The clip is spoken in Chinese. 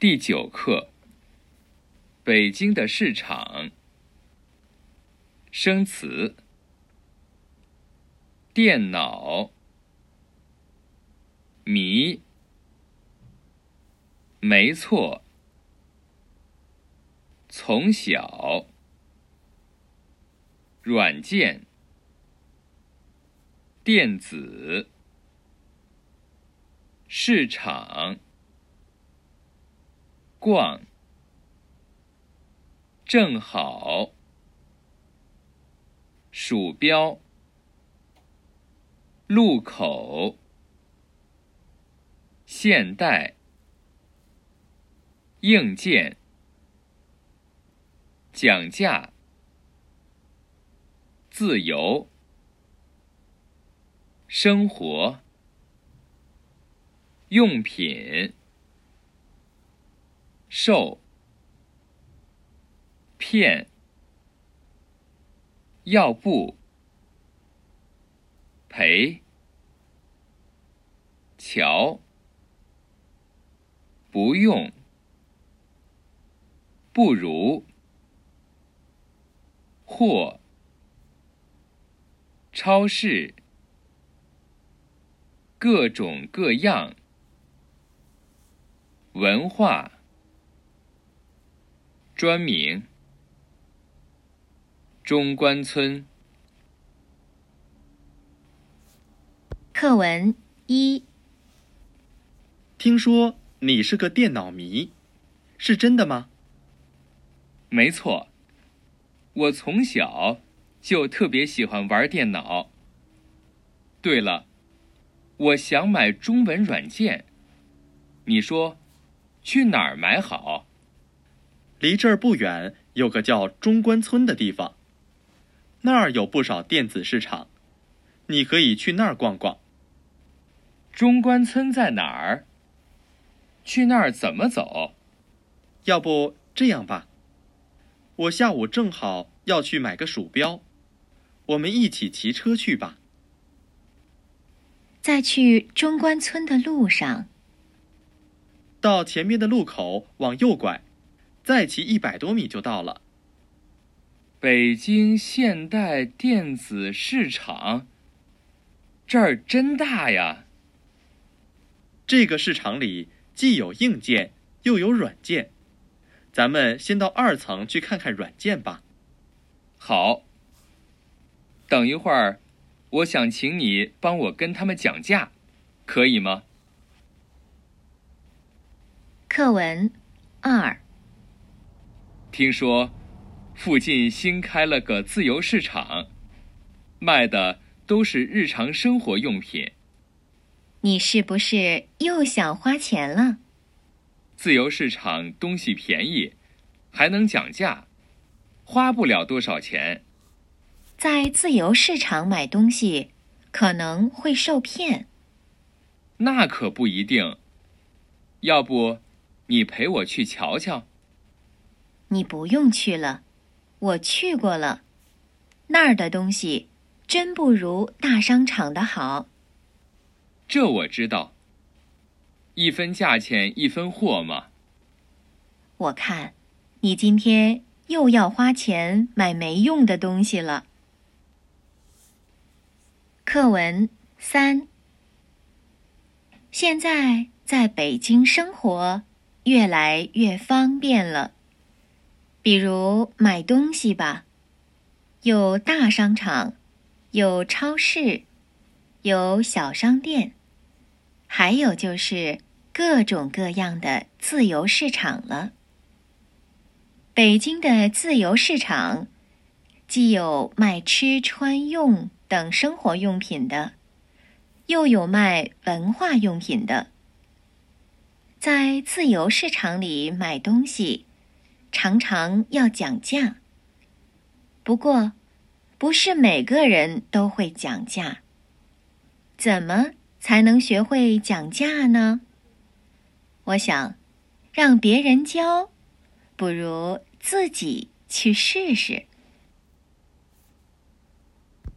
第9课，北京的市场。生词：电脑、迷、没错、从小、软件、电子、市场、逛、正好、鼠标、路口、现代、硬件、讲价、自由、生活、用品、售、骗、要不、赔、瞧、不用、不如、或、超市、各种各样、文化、专名、中关村。 课文1。 听说你是个电脑迷，是真的吗？ 没错，我从小就特别喜欢玩电脑。对了，我想买中文软件，你说去哪儿买好？ 离这儿不远有个叫中关村的地方，那儿有不少电子市场，你可以去那儿逛逛。 中关村在哪儿？去那儿怎么走？ 要不这样吧，我下午正好要去买个鼠标，我们一起骑车去吧。 在去中关村的路上， 到前面的路口往右拐，再骑100多米就到了。 北京现代电子市场，这儿真大呀！ 这个市场里既有硬件又有软件，咱们先到2层去看看软件吧。 好，等一会儿，我想请你帮我跟他们讲价，可以吗？ 课文2。 听说附近新开了个自由市场，卖的都是日常生活用品。 你是不是又想花钱了？ 自由市场东西便宜，还能讲价，花不了多少钱。 在自由市场买东西，可能会受骗。 那可不一定。要不，你陪我去瞧瞧？ 你不用去了，我去过了，那儿的东西真不如大商场的好。 这我知道，一分价钱一分货嘛。 我看，你今天又要花钱买没用的东西了。课文3。现在在北京生活越来越方便了，比如买东西吧，有大商场，有超市，有小商店，还有就是各种各样的自由市场了。北京的自由市场既有卖吃穿用等生活用品的，又有卖文化用品的。在自由市场里买东西，常常要讲价。不过，不是每个人都会讲价。怎么才能学会讲价呢？我想，让别人教，不如自己去试试。